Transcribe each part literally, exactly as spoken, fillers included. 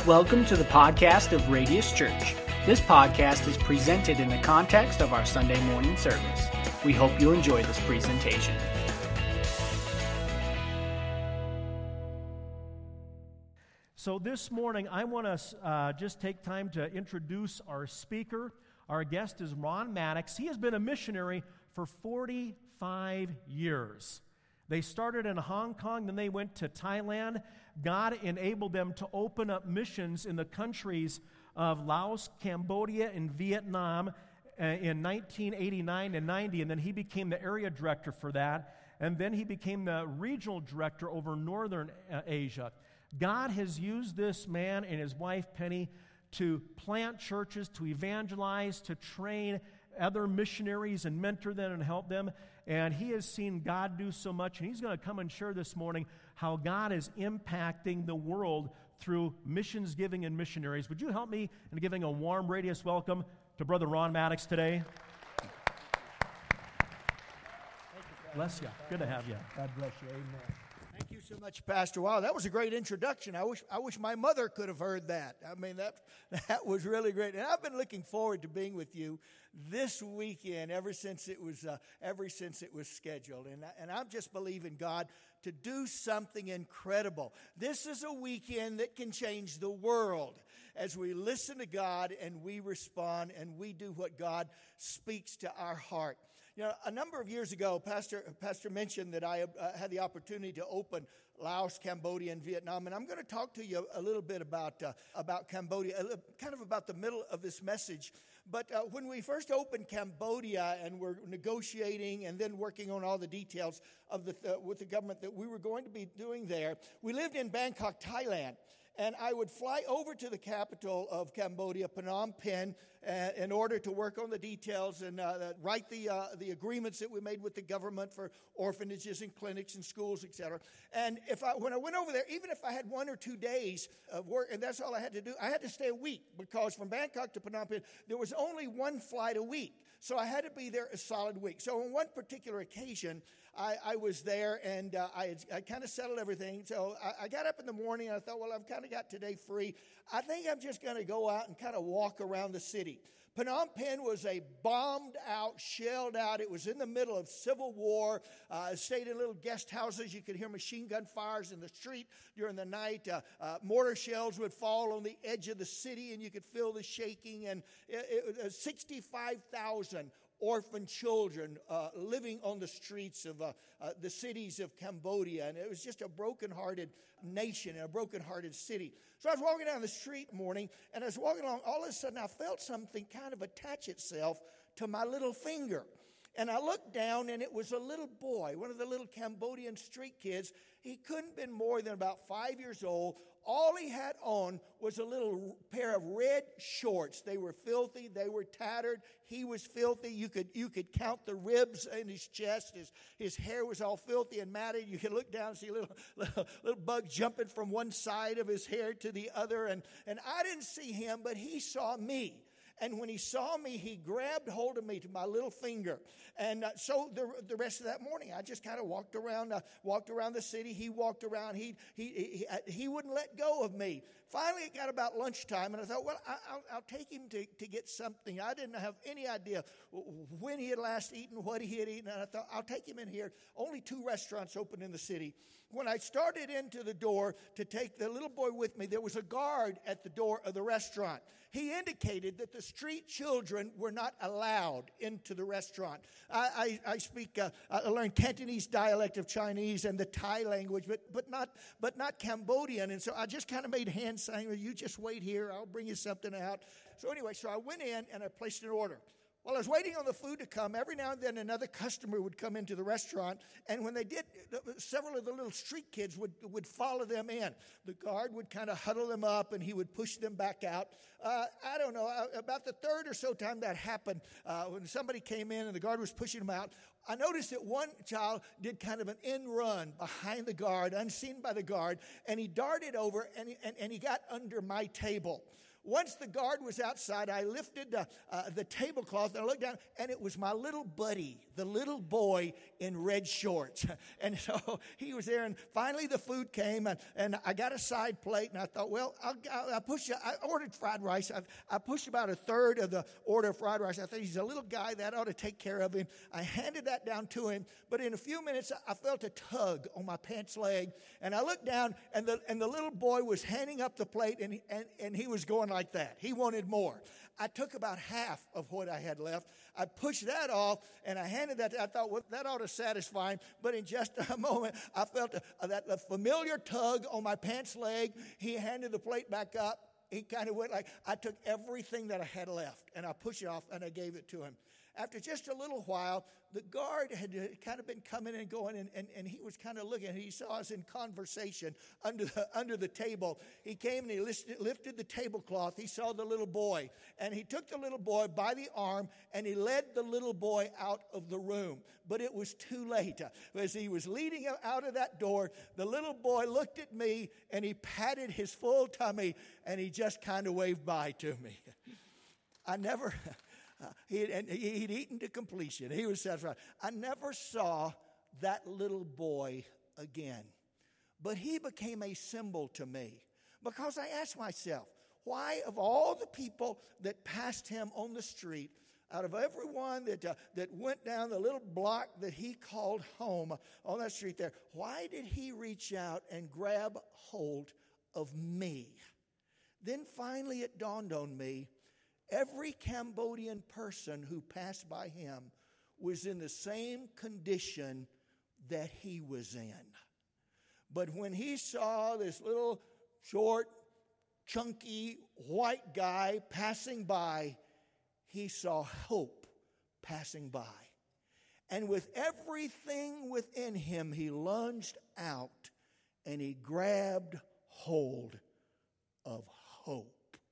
Welcome to the podcast of Radius Church. This podcast is presented in the context of our Sunday morning service. We hope you enjoy this presentation. So this morning, I want to uh, just take time to introduce our speaker. Our guest is Ron Maddox. He has been a missionary for forty-five years. They started in Hong Kong, then they went to Thailand. God enabled them to open up missions in the countries of Laos, Cambodia, and Vietnam uh, in nineteen eighty-nine and ninety, and then he became the area director for that, and then he became the regional director over Northern uh, Asia. God has used this man and his wife, Penny, to plant churches, to evangelize, to train other missionaries and mentor them and help them. And he has seen God do so much, and he's going to come and share this morning how God is impacting the world through missions giving and missionaries. Would you help me in giving a warm Radius welcome to Brother Ron Maddox today? Bless you. Good to have you. God bless you. Amen. Thank you so much, Pastor. Wow, that was a great introduction. I wish I wish my mother could have heard that. I mean, that that was really great. And I've been looking forward to being with you this weekend ever since it was uh, ever since it was scheduled. And and I'm just believing God to do something incredible. This is a weekend that can change the world as we listen to God and we respond and we do what God speaks to our heart. You know, a number of years ago, Pastor Pastor mentioned that I uh, had the opportunity to open Laos, Cambodia, and Vietnam, and I'm going to talk to you a little bit about uh, about Cambodia, uh, kind of about the middle of this message. But uh, when we first opened Cambodia and were negotiating and then working on all the details of the uh, with the government that we were going to be doing there, we lived in Bangkok, Thailand. And I would fly over to the capital of Cambodia, Phnom Penh, uh, in order to work on the details and uh, write the uh, the agreements that we made with the government for orphanages and clinics and schools, et cetera. And if I, when I went over there, even if I had one or two days of work, and that's all I had to do, I had to stay a week because from Bangkok to Phnom Penh, there was only one flight a week. So I had to be there a solid week. So on one particular occasion, I, I was there, and uh, I, had, I kind of settled everything. So I, I got up in the morning, and I thought, well, I've kind of got today free. I think I'm just going to go out and kind of walk around the city. Phnom Penh was a bombed out, shelled out. It was in the middle of civil war. Uh, it stayed in little guest houses. You could hear machine gun fires in the street during the night. Uh, uh, mortar shells would fall on the edge of the city, and you could feel the shaking. And it, it was sixty-five thousand orphan children uh, living on the streets of uh, uh, the cities of Cambodia. And it was just a broken-hearted nation and a broken-hearted city. So I was walking down the street one morning, and I was walking along. All of a sudden, I felt something kind of attach itself to my little finger. And I looked down, and it was a little boy, one of the little Cambodian street kids. He couldn't have been more than about five years old. All he had on was a little pair of red shorts. They were filthy. They were tattered. He was filthy. You could you could count the ribs in his chest. His his hair was all filthy and matted. You could look down and see little little, little bugs jumping from one side of his hair to the other. And, and I didn't see him, but he saw me. And when he saw me, he grabbed hold of me to my little finger. And uh, so the the rest of that morning, I just kind of walked around, uh, walked around the city. He walked around. He he he, uh, he wouldn't let go of me. Finally, it got about lunchtime, and I thought, well, I, I'll, I'll take him to, to get something. I didn't have any idea when he had last eaten, what he had eaten. And I thought, I'll take him in here. Only two restaurants open in the city. When I started into the door to take the little boy with me, there was a guard at the door of the restaurant. He indicated that the street children were not allowed into the restaurant. I, I, I speak, uh, I learned Cantonese dialect of Chinese and the Thai language, but but not but not Cambodian. And so I just kind of made hand signs, well, you just wait here, I'll bring you something out. So anyway, so I went in and I placed an order. While I was waiting on the food to come, every now and then another customer would come into the restaurant, and when they did, several of the little street kids would, would follow them in. The guard would kind of huddle them up, and he would push them back out. Uh, I don't know, about the third or so time that happened, uh, when somebody came in and the guard was pushing them out, I noticed that one child did kind of an end run behind the guard, unseen by the guard, and he darted over, and he, and, and he got under my table. once the guard was outside, I lifted the, uh, the tablecloth and I looked down, and it was my little buddy, the little boy in red shorts. And so he was there, and finally the food came, and, and I got a side plate, and I thought, well, I'll, I'll, I'll push, I ordered fried rice. I, I pushed about a third of the order of fried rice. I thought, he's a little guy, that ought to take care of him. I handed that down to him, but in a few minutes, I felt a tug on my pants leg, and I looked down, and the, and the little boy was handing up the plate, and, and, and he was going like that. He wanted more. I took about half of what I had left. I pushed that off, and I handed that. I thought, well, that ought to satisfy him. But in just a moment, I felt a, a, that a familiar tug on my pants leg. He handed the plate back up. He kind of went like, I took everything that I had left, and I pushed it off, and I gave it to him. After just a little while, the guard had kind of been coming and going, and, and, and he was kind of looking. He saw us in conversation under the, under the table. He came and he lifted, lifted the tablecloth. He saw the little boy, and he took the little boy by the arm, and he led the little boy out of the room. But it was too late. As he was leading him out of that door, the little boy looked at me, and he patted his full tummy, and he just kind of waved bye to me. I never... Uh, he had, he'd eaten to completion. He was satisfied. I never saw that little boy again. But he became a symbol to me, because I asked myself, why of all the people that passed him on the street, out of everyone that, uh, that went down the little block that he called home on that street there, why did he reach out and grab hold of me? Then finally it dawned on me, every Cambodian person who passed by him was in the same condition that he was in. But when he saw this little short, chunky, white guy passing by, he saw hope passing by. And with everything within him, he lunged out and he grabbed hold of hope.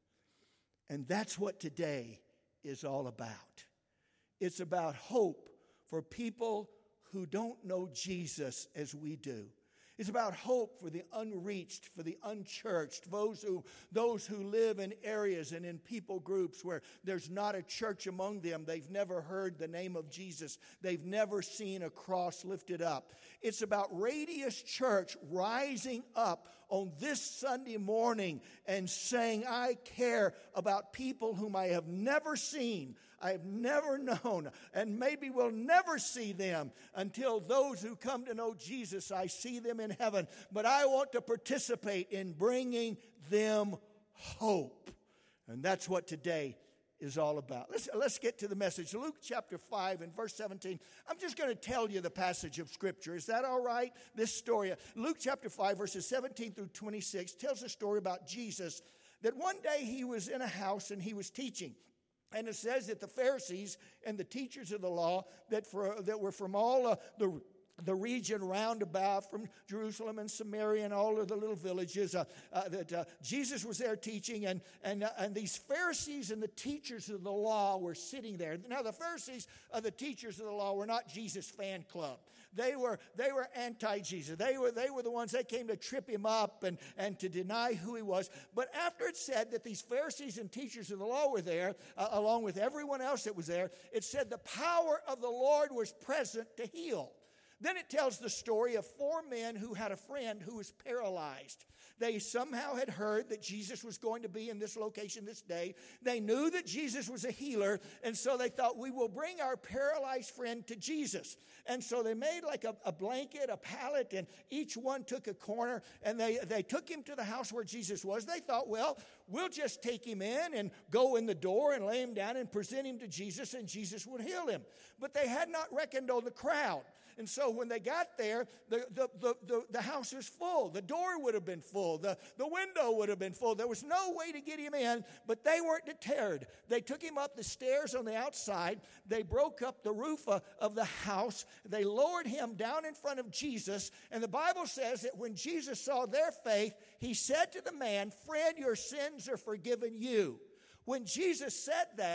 And that's what today is all about. It's about hope for people who don't know Jesus as we do. It's about hope for the unreached, for the unchurched, those who, those who live in areas and in people groups where there's not a church among them. They've never heard the name of Jesus. They've never seen a cross lifted up. It's about Radius Church rising up on this Sunday morning and saying, I care about people whom I have never seen, I have never known, and maybe will never see them until those who come to know Jesus, I see them in heaven. But I want to participate in bringing them hope. And that's what today is all about. Let's, let's get to the message. Luke chapter five and verse seventeen. I'm just going to tell you the passage of Scripture. Is that all right? This story, Luke chapter five, verses seventeen through twenty-six, tells a story about Jesus, that one day he was in a house and he was teaching. And it says that the Pharisees and the teachers of the law that, for, that were from all uh, the the region round about, from Jerusalem and Samaria and all of the little villages, uh, uh, that uh, Jesus was there teaching, and and uh, and these Pharisees and the teachers of the law were sitting there. Now the Pharisees of the teachers of the law were not Jesus' fan club. They were they were anti-Jesus. They were they were the ones that came to trip him up and, and to deny who he was. But after it said that these Pharisees and teachers of the law were there, uh, along with everyone else that was there, it said the power of the Lord was present to heal. Then it tells the story of four men who had a friend who was paralyzed. They somehow had heard that Jesus was going to be in this location this day. They knew that Jesus was a healer, and so they thought, we will bring our paralyzed friend to Jesus. And so they made like a, a blanket, a pallet, and each one took a corner, and they, they took him to the house where Jesus was. They thought, well, we'll just take him in and go in the door and lay him down and present him to Jesus, and Jesus would heal him. But they had not reckoned on the crowd. And so when they got there, the, the, the, the, the house was full. The door would have been full. The, the window would have been full. There was no way to get him in, but they weren't deterred. They took him up the stairs on the outside. They broke up the roof of, of the house. They lowered him down in front of Jesus. And the Bible says that when Jesus saw their faith, he said to the man, friend, your sins are forgiven you. When Jesus said that,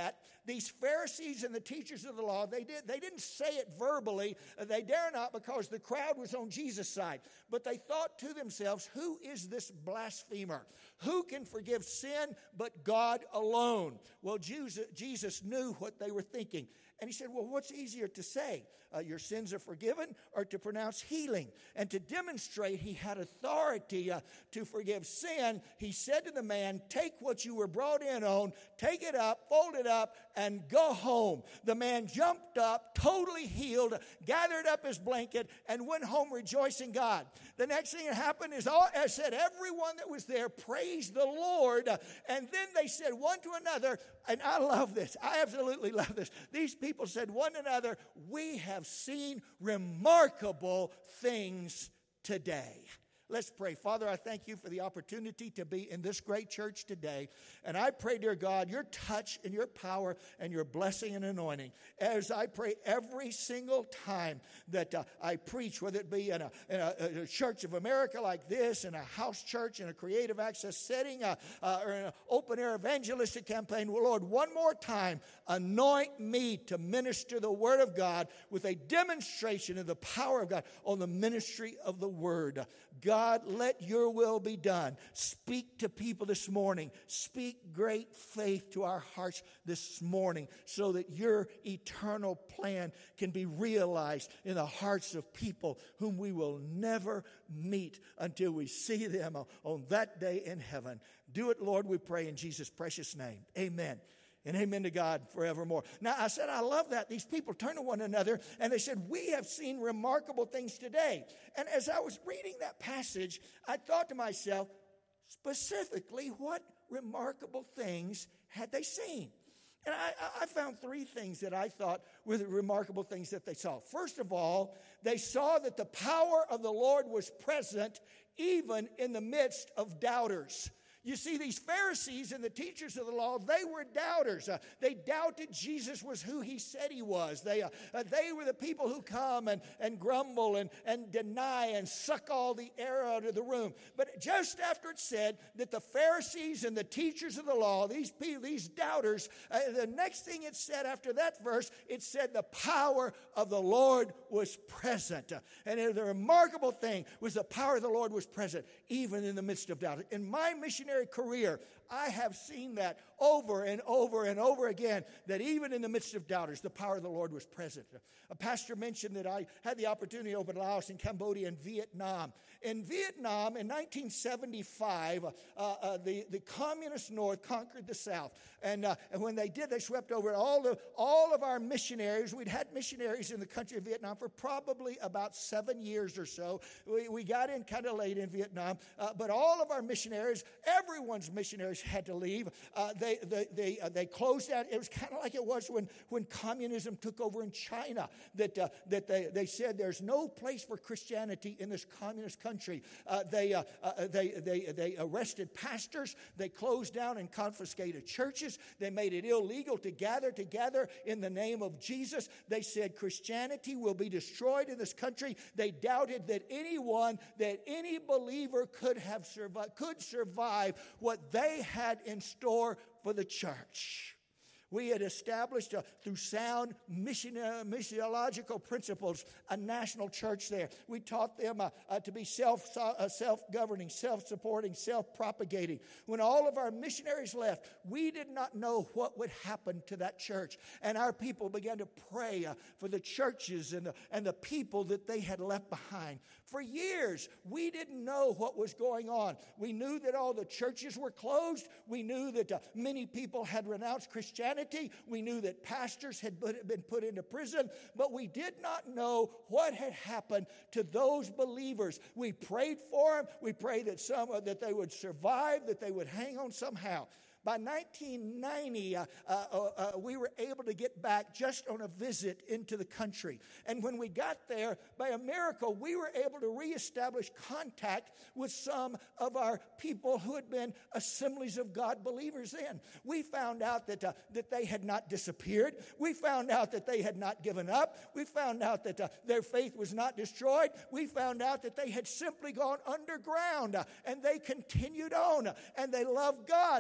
these Pharisees and the teachers of the law, they, did, they didn't say it verbally. They dare not, because the crowd was on Jesus' side. But they thought to themselves, who is this blasphemer? Who can forgive sin but God alone? Well, Jesus, Jesus knew what they were thinking. And he said, well, what's easier to say? Uh, your sins are forgiven, or to pronounce healing? And to demonstrate he had authority uh, to forgive sin, he said to the man, take what you were brought in on, take it up, fold it up, and go home. The man jumped up, totally healed, gathered up his blanket, and went home rejoicing God. The next thing that happened is, all, as said, everyone that was there praised the Lord. Uh, and then they said one to another, and I love this. I absolutely love this. These people said one to another, we have seen remarkable things today. Let's pray. Father, I thank you for the opportunity to be in this great church today. And I pray, dear God, your touch and your power and your blessing and anointing, as I pray every single time that uh, I preach, whether it be in, a, in a, a Church of America like this, in a house church, in a creative access setting, uh, uh, or in an open-air evangelistic campaign. Well, Lord, one more time, anoint me to minister the Word of God with a demonstration of the power of God on the ministry of the Word. God, let your will be done. Speak to people this morning. Speak great faith to our hearts this morning, so that your eternal plan can be realized in the hearts of people whom we will never meet until we see them on that day in heaven. Do it, Lord, we pray in Jesus' precious name. Amen. And amen to God forevermore. Now, I said, I love that. These people turned to one another and they said, we have seen remarkable things today. And as I was reading that passage, I thought to myself, specifically, what remarkable things had they seen? And I, I found three things that I thought were the remarkable things that they saw. First of all, they saw that the power of the Lord was present even in the midst of doubters. You see, these Pharisees and the teachers of the law, they were doubters. Uh, they doubted Jesus was who he said he was. They, uh, uh, they were the people who come and, and grumble and, and deny and suck all the air out of the room. But just after it said that the Pharisees and the teachers of the law, these people, these doubters, uh, the next thing it said after that verse, it said the power of the Lord was present. Uh, and the remarkable thing was the power of the Lord was present even in the midst of doubt. In my missionary career, I have seen that over and over and over again, that even in the midst of doubters, the power of the Lord was present. A pastor mentioned that I had the opportunity to open Laos and Cambodia and Vietnam. In Vietnam, in nineteen seventy-five, uh, uh, the, the communist North conquered the South. And, uh, and when they did, they swept over all, the, all of our missionaries. We'd had missionaries in the country of Vietnam for probably about seven years or so. We, we got in kind of late in Vietnam. Uh, but all of our missionaries, everyone's missionaries had to leave. Uh, they they they, uh, they closed out. It was kind of like it was when, when communism took over in China, that uh, that they, they said there's no place for Christianity in this communist country. Uh, they, uh, uh, they, they, they arrested pastors. They closed down and confiscated churches. They made it illegal to gather together in the name of Jesus. They said Christianity will be destroyed in this country. They doubted that anyone, that any believer could have survived, could survive what they had in store for the church. We had established, uh, through sound mission, uh, missiological principles, a national church there. We taught them uh, uh, to be self, uh, self-governing, self-supporting, self-propagating. When all of our missionaries left, we did not know what would happen to that church. And our people began to pray uh, for the churches and the, and the people that they had left behind. For years, we didn't know what was going on. We knew that all the churches were closed. We knew that uh, many people had renounced Christianity. We knew that pastors had been put into prison. But we did not know what had happened to those believers. We prayed for them. We prayed that some uh, that they would survive, that they would hang on somehow. By nineteen ninety, uh, uh, uh, we were able to get back just on a visit into the country. And when we got there, by a miracle, we were able to reestablish contact with some of our people who had been Assemblies of God believers in. We found out that, uh, that they had not disappeared. We found out that they had not given up. We found out that uh, their faith was not destroyed. We found out that they had simply gone underground, uh, and they continued on, uh, and they loved God. They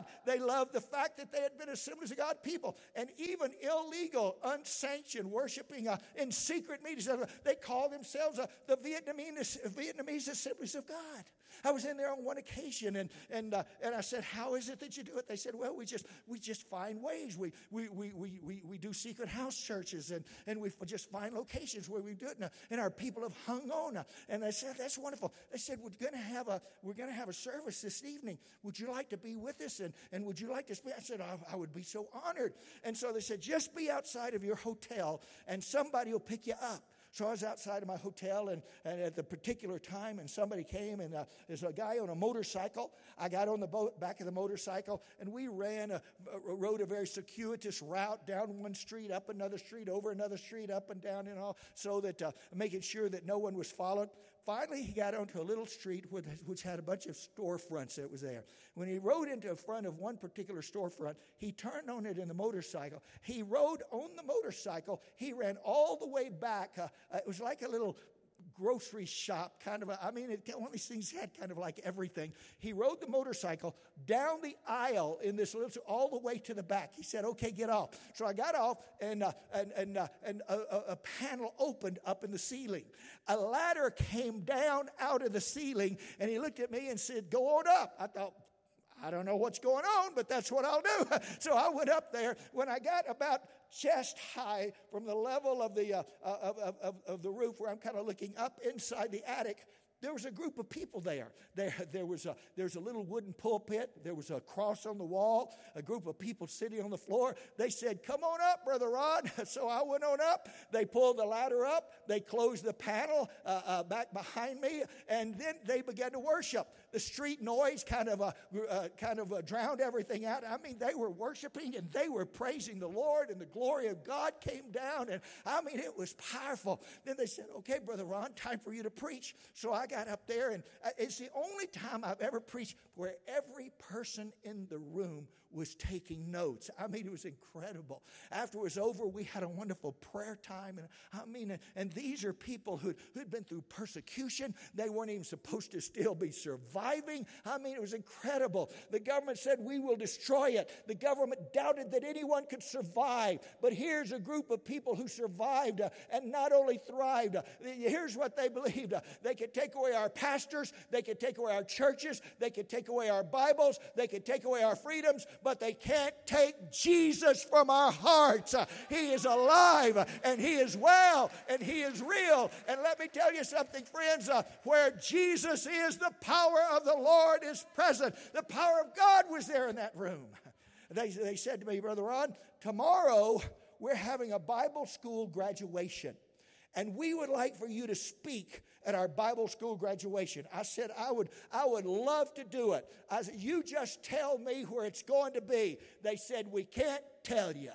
loved the fact that they had been Assemblies of God people. And even illegal, unsanctioned, worshiping uh, in secret meetings, uh, they call themselves uh, the Vietnamese, Vietnamese Assemblies of God. I was in there on one occasion, and and uh, and I said, "How is it that you do it?" They said, "Well, we just we just find ways. We we we we we, we do secret house churches, and, and we just find locations where we do it, and, uh, and our people have hung on." Uh, and they said, "That's wonderful." They said, "We're going to have a we're going to have a service this evening. Would you like to be with us? And and would you like to speak?" I said, I, "I would be so honored." And so they said, "Just be outside of your hotel, and somebody will pick you up." So I was outside of my hotel, and, and at the particular time, and somebody came, and uh, there's a guy on a motorcycle. I got on the boat, back of the motorcycle, and we ran, a, a, rode a very circuitous route down one street, up another street, over another street, up and down, and all, so that uh, making sure that no one was followed. Finally, he got onto a little street which, which had a bunch of storefronts that was there. When he rode into front of one particular storefront, he turned on it in the motorcycle. He rode on the motorcycle. He ran all the way back. Uh, uh, it was like a little grocery shop, kind of a, I mean, it, one of these things had kind of like everything. He rode the motorcycle down the aisle in this little, all the way to the back. He said, "Okay, get off." So I got off, and uh, and and uh, and a, a panel opened up in the ceiling. A ladder came down out of the ceiling, and he looked at me and said, "Go on up." I thought, I don't know what's going on, but that's what I'll do. So I went up there. When I got about chest high from the level of the uh, of, of, of the roof, where I'm kind of looking up inside the attic, there was a group of people there. There, there was a there's a little wooden pulpit. There was a cross on the wall. A group of people sitting on the floor. They said, "Come on up, Brother Ron." So I went on up. They pulled the ladder up. They closed the panel uh, uh, back behind me, and then they began to worship. The street noise kind of uh, uh, kind of uh, drowned everything out. I mean, they were worshiping and they were praising the Lord, and the glory of God came down. And I mean, it was powerful. Then they said, "Okay, Brother Ron, time for you to preach." So I got up there, and it's the only time I've ever preached where every person in the room was taking notes. I mean, it was incredible. After it was over, we had a wonderful prayer time. And I mean, and these are people who who'd been through persecution. They weren't even supposed to still be surviving. I mean, it was incredible. The government said, "We will destroy it." The government doubted that anyone could survive. But here's a group of people who survived uh, and not only thrived. Uh, here's what they believed. Uh, they could take away our pastors. They could take away our churches. They could take away our Bibles. They could take away our freedoms. But they can't take Jesus from our hearts. Uh, he is alive, uh, and He is well, and He is real. And let me tell you something, friends. Uh, where Jesus is, the power of the Lord is present. The power of God was there in that room. They, they said to me, "Brother Ron, tomorrow we're having a Bible school graduation, and we would like for you to speak at our Bible school graduation." I said, I would I would love to do it. I said, "You just tell me where it's going to be." They said, "We can't tell you."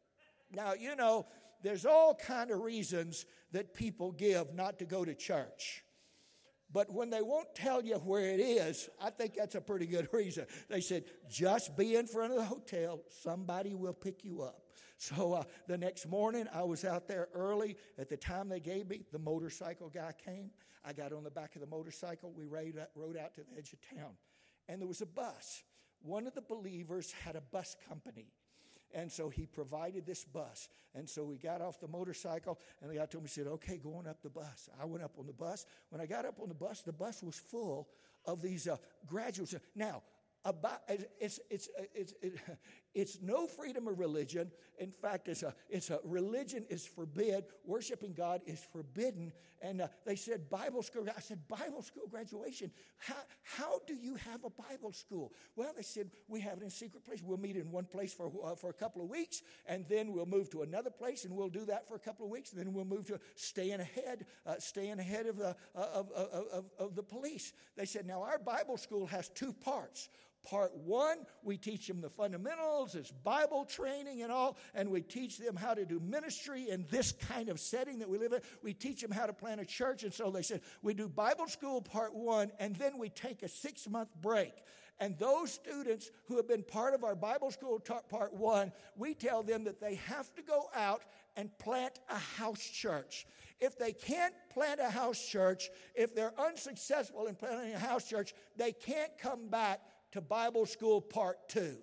Now, you know, there's all kind of reasons that people give not to go to church. But when they won't tell you where it is, I think that's a pretty good reason. They said, "Just be in front of the hotel. Somebody will pick you up." So uh, the next morning, I was out there early. At the time they gave me, the motorcycle guy came. I got on the back of the motorcycle. We rode out, rode out to the edge of town. And there was a bus. One of the believers had a bus company. And so he provided this bus. And so we got off the motorcycle, and the guy told me, he said, "Okay, go on up the bus." I went up on the bus. When I got up on the bus, the bus was full of these uh, graduates. Now, about it's it's it's it's, it's no freedom of religion. In fact, it's a it's a religion is forbid. Worshiping God is forbidden. And uh, they said Bible school. I said, "Bible school graduation. How how do you have a Bible school?" Well, they said, "We have it in a secret place. We'll meet in one place for uh, for a couple of weeks, and then we'll move to another place, and we'll do that for a couple of weeks. And then we'll move to staying ahead, uh, staying ahead of the uh, of, of, of of the police." They said, "Now our Bible school has two parts. Part one, we teach them the fundamentals, it's Bible training and all, and we teach them how to do ministry in this kind of setting that we live in. We teach them how to plant a church." And so they said, we do Bible school part one, and then we take a six-month break. And those students who have been part of our Bible school part one, we tell them that they have to go out and plant a house church. If they can't plant a house church, if they're unsuccessful in planting a house church, they can't come back to Bible school part two.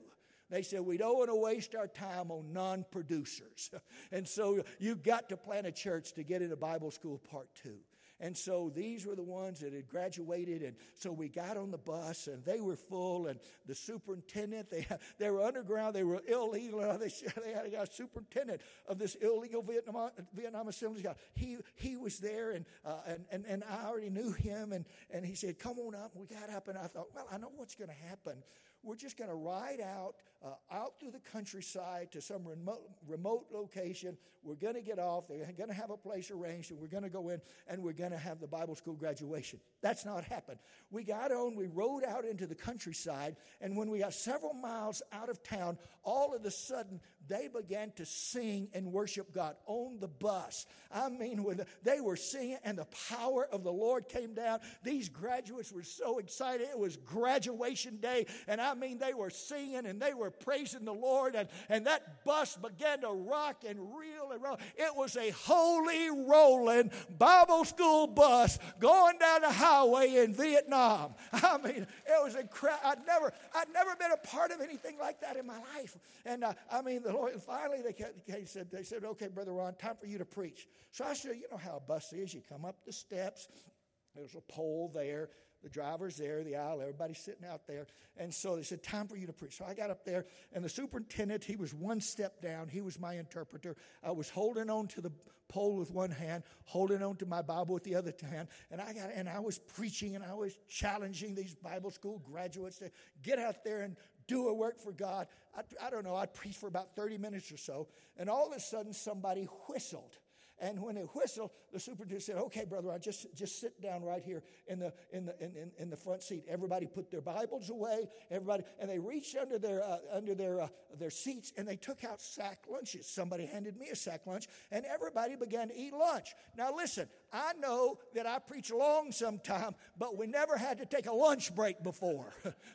They said, we don't want to waste our time on non-producers. And so you've got to plant a church to get into Bible school part two. And so these were the ones that had graduated, and so we got on the bus, and they were full, and the superintendent, they they were underground, they were illegal, and they, they had a superintendent of this illegal Vietnam, Vietnam Assembly guy. He he was there, and, uh, and, and, and I already knew him, and, and he said, come on up. We got up, and I thought, well, I know what's going to happen. We're just going to ride out, uh, out through the countryside to some remote, remote location. We're going to get off. They're going to have a place arranged, and we're going to go in, and we're going to have the Bible school graduation. That's not happened. We got on, we rode out into the countryside, and when we got several miles out of town, all of a sudden, they began to sing and worship God on the bus. I mean, when they were singing, and the power of the Lord came down. These graduates were so excited. It was graduation day, and I mean, they were singing, and they were praising the Lord, and, and that bus began to rock and reel and roll. It was a holy rolling Bible school bus going down the highway in Vietnam. I mean, it was incredible. I'd never, I'd never been a part of anything like that in my life. And uh, I mean, the Lord, finally they, they said, they said, okay, Brother Ron, time for you to preach. So I said, you know how a bus is. You come up the steps. There's a pole there. The driver's there, the aisle, everybody's sitting out there. And so they said, time for you to preach. So I got up there, and the superintendent, he was one step down. He was my interpreter. I was holding on to the pole with one hand, holding on to my Bible with the other hand. And I got, and I was preaching, and I was challenging these Bible school graduates to get out there and do a work for God. I, I don't know, I preached for about thirty minutes or so. And all of a sudden, somebody whistled. And when it whistled, the superintendent said, okay, brother, I just, just sit down right here in the in the in, in, in the front seat. Everybody put their Bibles away, everybody, and they reached under their uh, under their uh, their seats, and they took out sack lunches. Somebody handed me a sack lunch, and everybody began to eat lunch. Now listen, I know that I preach long sometime, but we never had to take a lunch break before.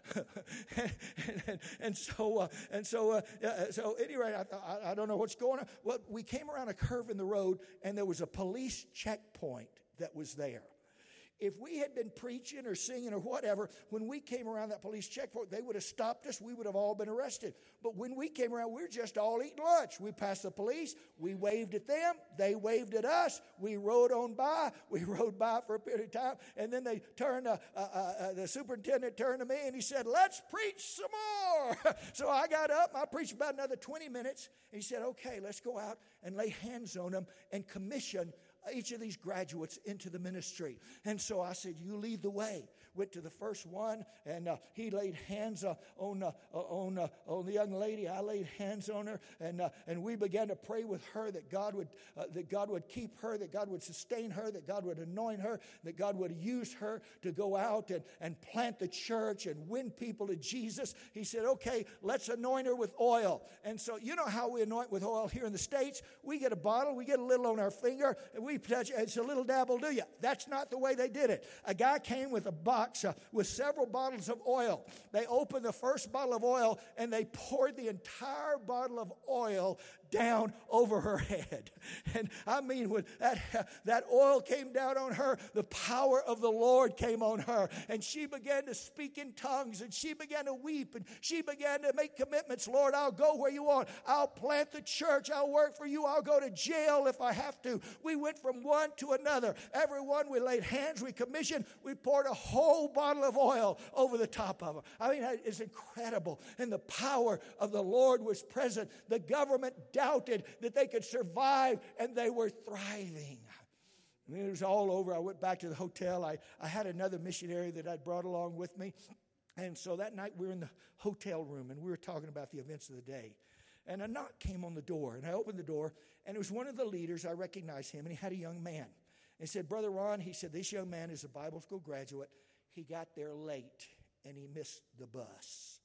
and, and, and so uh, and so uh, uh, so anyway, I, I, I don't know what's going on. Well, we came around a curve in the road, and there was a police checkpoint that was there. If we had been preaching or singing or whatever, when we came around that police checkpoint, they would have stopped us. We would have all been arrested. But when we came around, we were just all eating lunch. We passed the police. We waved at them. They waved at us. We rode on by. We rode by for a period of time. And then they turned, uh, uh, uh, the superintendent turned to me and he said, let's preach some more. So I got up. I preached about another twenty minutes. And he said, okay, let's go out and lay hands on them and commission each of these graduates into the ministry. And so I said, you lead the way. Went to the first one, and uh, he laid hands uh, on uh, on uh, on the young lady. I laid hands on her, and uh, and we began to pray with her that God would uh, that God would keep her, that God would sustain her, that God would anoint her, that God would use her to go out and, and plant the church and win people to Jesus. He said, okay, let's anoint her with oil. And so you know how we anoint with oil here in the States? We get a bottle, we get a little on our finger, and we touch it. It's a little dab will do you. That's not the way they did it. A guy came with a box Uh, with several bottles of oil. They opened the first bottle of oil and they poured the entire bottle of oil down over her head. And I mean, when that, that oil came down on her, the power of the Lord came on her. And she began to speak in tongues, and she began to weep, and she began to make commitments. Lord, I'll go where you want. I'll plant the church. I'll work for you. I'll go to jail if I have to. We went from one to another. Everyone, we laid hands, we commissioned, we poured a whole bottle of oil over the top of her. I mean, it's incredible. And the power of the Lord was present. The government doubted that they could survive, and they were thriving. And it was all over. I went back to the hotel. I, I had another missionary that I'd brought along with me. And so that night we were in the hotel room, and we were talking about the events of the day. And a knock came on the door, and I opened the door, and it was one of the leaders. I recognized him, and he had a young man. And he said, Brother Ron, he said, this young man is a Bible school graduate. He got there late, and he missed the bus.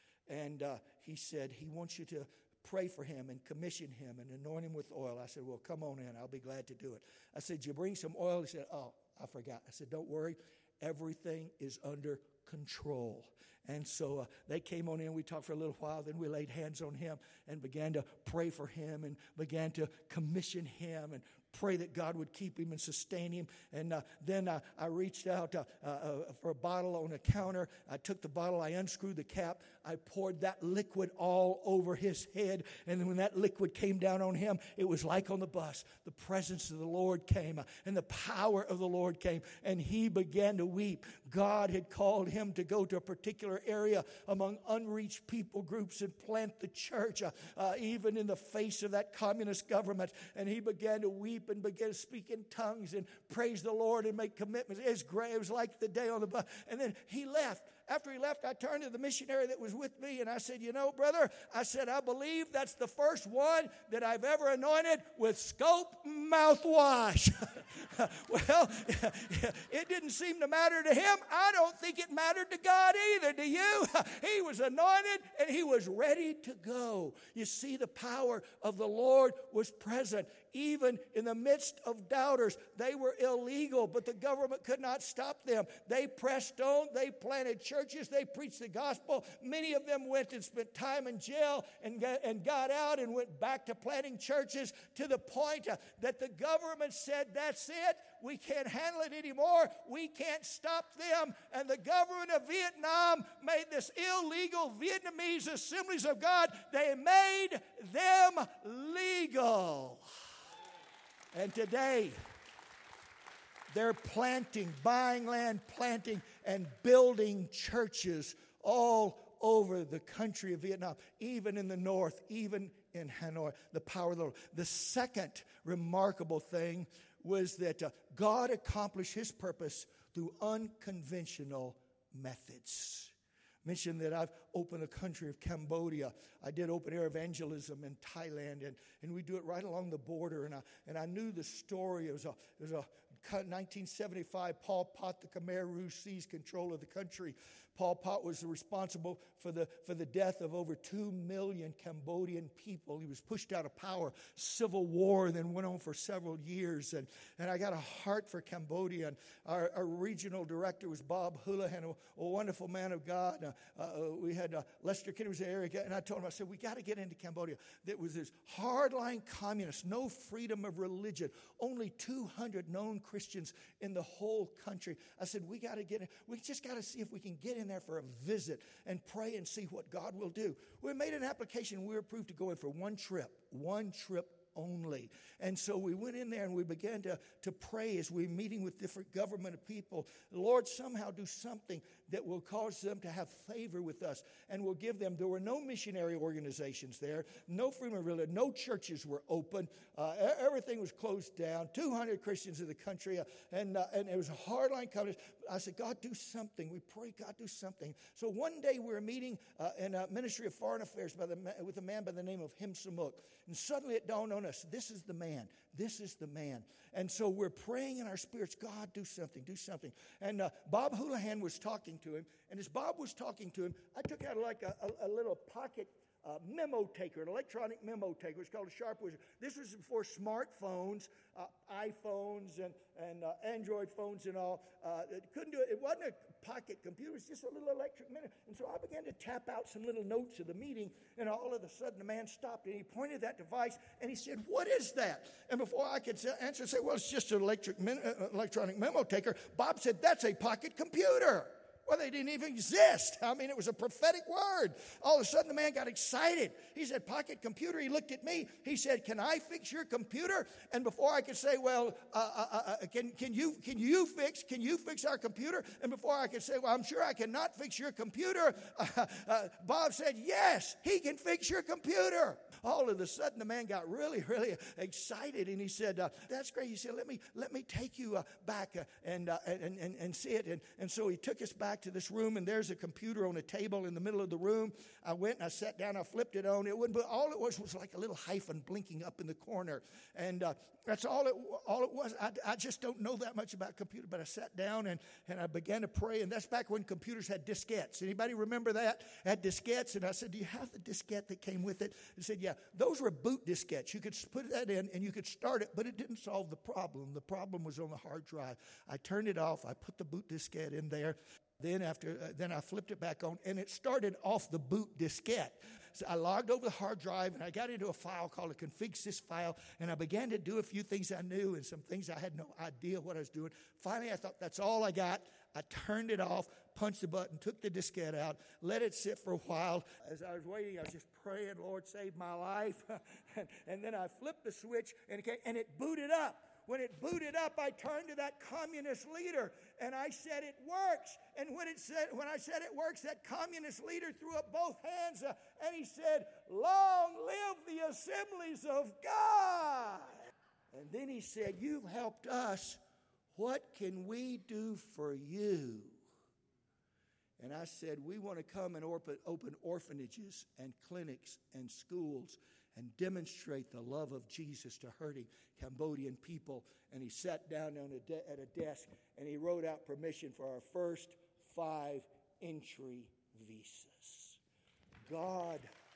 And uh, he said he wants you to pray for him and commission him and anoint him with oil. I said, well, come on in. I'll be glad to do it. I said, you bring some oil? He said, oh, I forgot. I said, don't worry. Everything is under control. And so uh, they came on in. We talked for a little while. Then we laid hands on him and began to pray for him and began to commission him and pray that God would keep him and sustain him. And uh, then uh, I reached out uh, uh, for a bottle on a counter. I took the bottle, I unscrewed the cap, I poured that liquid all over his head. And then when that liquid came down on him, it was like on the bus. The presence of the Lord came uh, and the power of the Lord came, and he began to weep. God had called him to go to a particular area among unreached people groups and plant the church, uh, uh, even in the face of that communist government. And he began to weep and began to speak in tongues and praise the Lord and make commitments. It was great. It was like the day on the bus. And then he left. After he left, I turned to the missionary that was with me and I said, you know, brother, I said, I believe that's the first one that I've ever anointed with Scope mouthwash. Well, it didn't seem to matter to him. I don't think it mattered to God either. Do you? He was anointed and he was ready to go. You see, the power of the Lord was present. Even in the midst of doubters, they were illegal, but the government could not stop them. They pressed on. They planted churches. They preached the gospel. Many of them went and spent time in jail and got, and got out and went back to planting churches, to the point uh, that the government said, that's it. We can't handle it anymore. We can't stop them. And the government of Vietnam made this illegal Vietnamese Assemblies of God, they made them legal. And today, they're planting, buying land, planting, and building churches all over the country of Vietnam, even in the north, even in Hanoi, the power of the Lord. The second remarkable thing was that uh, God accomplished his purpose through unconventional methods. Mentioned that I've opened the country of Cambodia. I did open air evangelism in Thailand, and, and we do it right along the border. And I and I knew the story. It was a it was a nineteen seventy-five. Pol Pot, the Khmer Rouge, seized control of the country. Pol Pot was responsible for the for the death of over two million Cambodian people. He was pushed out of power. Civil war then went on for several years. And, and I got a heart for Cambodia. And our, our regional director was Bob Houlihan, a, a wonderful man of God. Uh, uh, we had uh, Lester Kennedy was in the area. And I told him, I said, we got to get into Cambodia. There was this hardline communist, no freedom of religion, only two hundred known Christians in the whole country. I said, we got to get in. We just got to see if we can get in there for a visit and pray and see what God will do. We made an application. We were approved to go in for one trip, one trip only. And so we went in there and we began to, to pray as we were meeting with different government people. Lord, somehow do something that will cause them to have favor with us and will give them. There were no missionary organizations there, no freedom of religion, no churches were open. Uh, everything was closed down. two hundred Christians in the country, uh, and uh, and it was a hardline covenant. I said, God, do something. We pray, God, do something. So one day we were meeting uh, in a Ministry of Foreign Affairs by the, with a man by the name of Him Samuk. And suddenly it dawned on us, this is the man. This is the man. And so we're praying in our spirits, God, do something, do something. And uh, Bob Houlihan was talking to him. And as Bob was talking to him, I took out like a, a, a little pocket Uh, memo taker, an electronic memo taker. It's called a Sharp Wizard. This was before smartphones, uh, iPhones, and, and uh, Android phones and all. Uh, it couldn't do it. It wasn't a pocket computer. It was just a little electric minute. And so I began to tap out some little notes of the meeting, and all of a sudden the man stopped, and he pointed that device, and he said, what is that? And before I could answer, say, well, it's just an electric min- uh, electronic memo taker, Bob said, that's a pocket computer. Well, they didn't even exist. I mean, it was a prophetic word. All of a sudden, the man got excited. He said, pocket computer. He looked at me. He said, can I fix your computer? And before I could say, well, uh, uh, uh, can, can, you, can you fix Can you fix our computer? And before I could say, well, I'm sure I cannot fix your computer, uh, uh, Bob said, yes, he can fix your computer. All of a sudden, the man got really, really excited, and he said, uh, that's great. He said, let me let me take you uh, back uh, and, uh, and, and, and see it. And, and so he took us back to this room, and there's a computer on a table in the middle of the room. I went and I sat down, I flipped it on. It wouldn't, but all it was was like a little hyphen blinking up in the corner. And uh, that's all it all it was. I, I just don't know that much about computer, but I sat down and, and I began to pray. And that's back when computers had diskettes. Anybody remember that? Had diskettes. And I said, do you have the diskette that came with it? He said, yeah. Those were boot diskettes. You could put that in and you could start it, but it didn't solve the problem. The problem was on the hard drive. I turned it off. I put the boot diskette in there. Then after, uh, then I flipped it back on, and it started off the boot diskette. So I logged over the hard drive, and I got into a file called a config sys file, and I began to do a few things I knew and some things I had no idea what I was doing. Finally, I thought, that's all I got. I turned it off, punched the button, took the diskette out, let it sit for a while. As I was waiting, I was just praying, Lord, save my life. and, and then I flipped the switch, and it, came, and it booted up. When it booted up, I turned to that communist leader, and I said, it works. And when, it said, when I said it works, that communist leader threw up both hands, uh, and he said, long live the assemblies of God. And then he said, you've helped us. What can we do for you? And I said, we want to come and open orphanages and clinics and schools and demonstrate the love of Jesus to hurting Cambodian people. And he sat down on a de- at a desk, and he wrote out permission for our first five entry visas. God,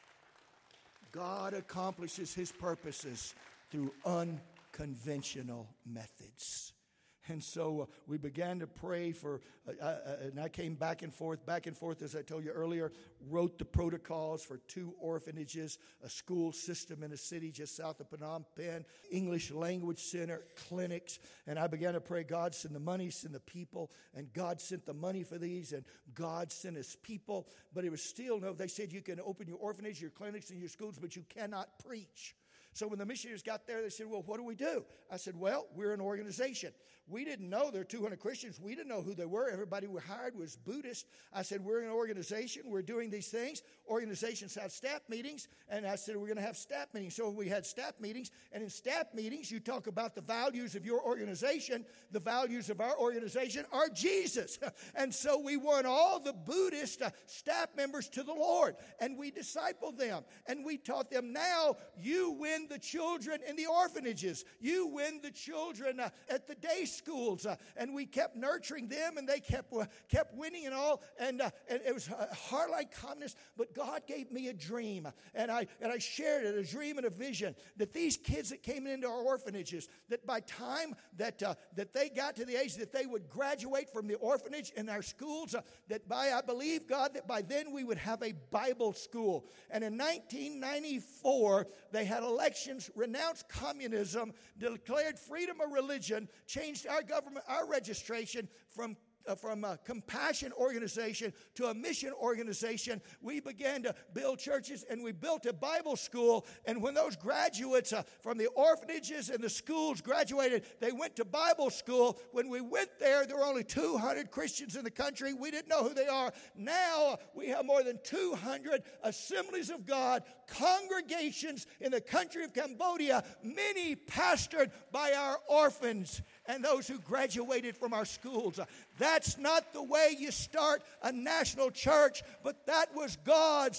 God accomplishes his purposes through unconventional methods. And so uh, we began to pray for, uh, uh, and I came back and forth, back and forth, as I told you earlier, wrote the protocols for two orphanages, a school system in a city just south of Phnom Penh, English language center, clinics. And I began to pray, God, send the money, send the people. And God sent the money for these, and God sent his people. But it was still, no, they said you can open your orphanage, your clinics, and your schools, but you cannot preach. So when the missionaries got there, they said, well, what do we do? I said, well, we're an organization. We didn't know there were two hundred Christians. We didn't know who they were. Everybody we hired was Buddhist. I said, we're an organization. We're doing these things. Organizations have staff meetings. And I said, we're going to have staff meetings. So we had staff meetings. And in staff meetings, you talk about the values of your organization. The values of our organization are Jesus. And so we won all the Buddhist uh, staff members to the Lord. And we discipled them. And we taught them, now you win the children in the orphanages. You win the children uh, at the day schools. Uh, and we kept nurturing them, and they kept uh, kept winning and all. And, uh, and it was uh, hard like communists, but God gave me a dream. And I and I shared it, a dream and a vision, that these kids that came into our orphanages, that by time that uh, that they got to the age that they would graduate from the orphanage in our schools, uh, that by, I believe, God, that by then we would have a Bible school. And in nineteen ninety-four, they had elections, renounced communism, declared freedom of religion, changed our government, our registration from Uh, from a compassion organization to a mission organization. We began to build churches, and we built a Bible school. And when those graduates uh, from the orphanages and the schools graduated, they went to Bible school. When we went there, there were only two hundred Christians in the country. We didn't know who they are. Now uh, we have more than two hundred Assemblies of God, congregations in the country of Cambodia, many pastored by our orphans and those who graduated from our schools. That's not the way you start a national church, but that was God's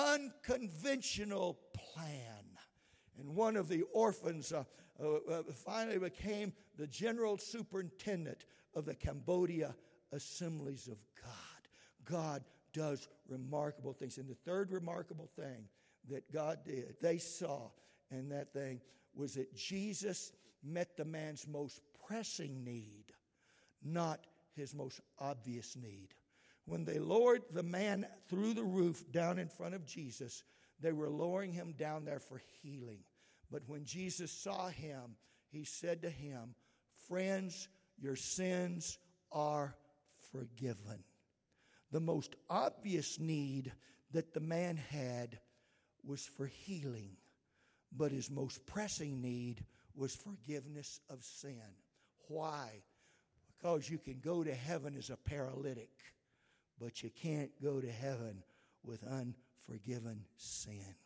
unconventional plan. And one of the orphans uh, uh, uh, finally became the general superintendent of the Cambodia Assemblies of God. God does remarkable things. And the third remarkable thing that God did, they saw in that thing, was that Jesus met the man's most pressing need, not his most obvious need. When they lowered the man through the roof down in front of Jesus, they were lowering him down there for healing. But when Jesus saw him, he said to him, friends, your sins are forgiven. The most obvious need that the man had was for healing, but his most pressing need was forgiveness of sin. Why? Because you can go to heaven as a paralytic, but you can't go to heaven with unforgiven sin.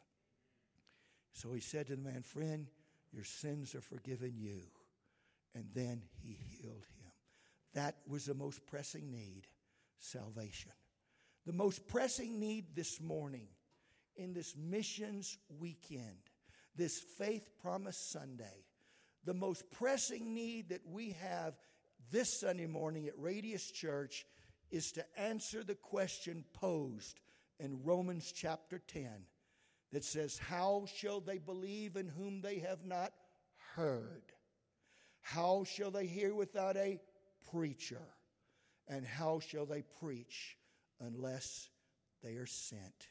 So he said to the man, friend, your sins are forgiven you. And then he healed him. That was the most pressing need, salvation. The most pressing need this morning in this missions weekend, this Faith Promise Sunday, the most pressing need that we have this Sunday morning at Radius Church is to answer the question posed in Romans chapter ten that says, how shall they believe in whom they have not heard? How shall they hear without a preacher? And how shall they preach unless they are sent?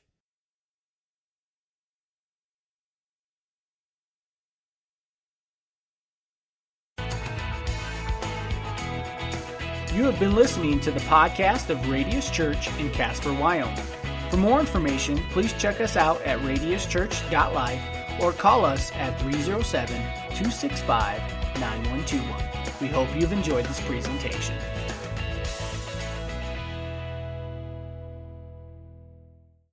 You have been listening to the podcast of Radius Church in Casper, Wyoming. For more information, please check us out at radius church dot life or call us at three oh seven, two six five, nine one two one. We hope you've enjoyed this presentation.